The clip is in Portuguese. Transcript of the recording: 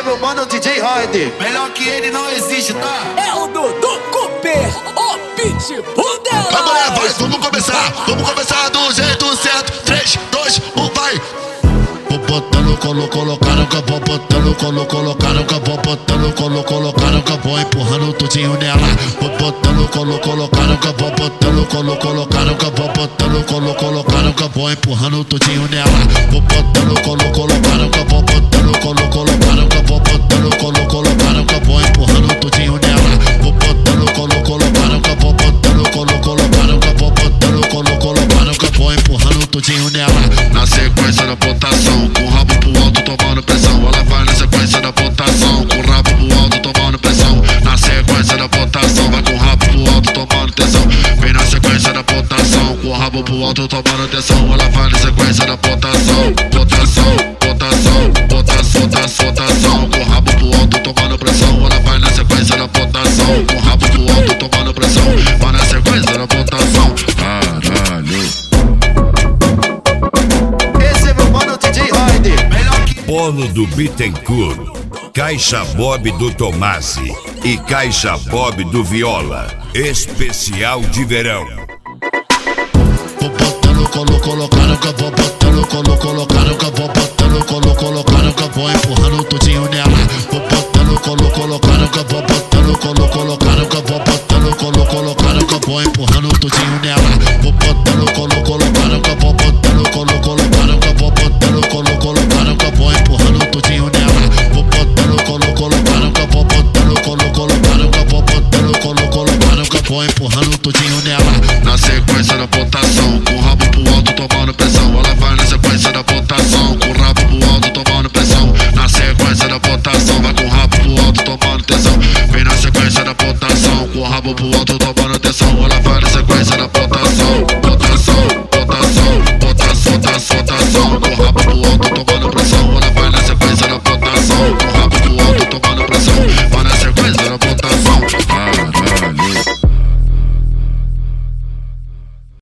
é meu mano DJ Raider. Melhor que ele não existe, tá? É o Dudu Cooper, o pitbull dela. Vamos lá, vai, vamos começar do jeito certo. 3, 2, 1, vai. Vou botando, colocando, vou botando, colocando, vou botando, colocando, vou empurrando tudinho nela. Vou botando, colocando, vou botando, colocando, vou botando, colocando, vou empurrando tudinho nela. Vou botando, colocando, vou botando, colocando, vou botando, colocando, vou empurrando tudinho nela. Vou botando, colocando, vou botando, colocando, vou botando, colocando, vou empurrando tudinho nela. Na sequência da botação, com o rabo pro alto tomando pressão. Ela vai na sequência da botação, com o rabo pro alto tomando pressão. Na sequência da botação, vai com o rabo pro alto tomando tensão. Vem na sequência da botação, com o rabo pro alto tomando tensão. Ela vai na sequência da botação, botação, botação, botação, botação, com o rabo pro alto tomando pressão. Ela vai na sequência da botação, com o rabo pro alto tomando pressão. Vai na sequência da botação. Caralho. Polo do Bittencourt, Caixa Bob do Tomasi e Caixa Bob do Viola, especial de verão. Vou botando, colocando, vou botando, colocando, vou botando, colocando, vou empurrando tudinho nela. Vou botando, colocando, vou botando, colocando, vou botando, colocando, vou empurrando tudinho nela. Vou botando, colocando, vou botando, colocando, vou botando, colocando, vou empurrando tudinho nela. Vou botando, colocando, vou botando, colocando, vou botando, colocando, vou empurrando tudinho nela. Na sequência da botação, com o rabo pro alto tomando pressão. Ela vai na sequência da botação, com o rabo pro alto tomando pressão. Na sequência da botação, vai com o rabo pro alto tomando tensão. Vem na sequência da botação, com o rabo pro alto tomando tensão. Ela vai na sequência da botação, botação, botação, botação, botação, botação.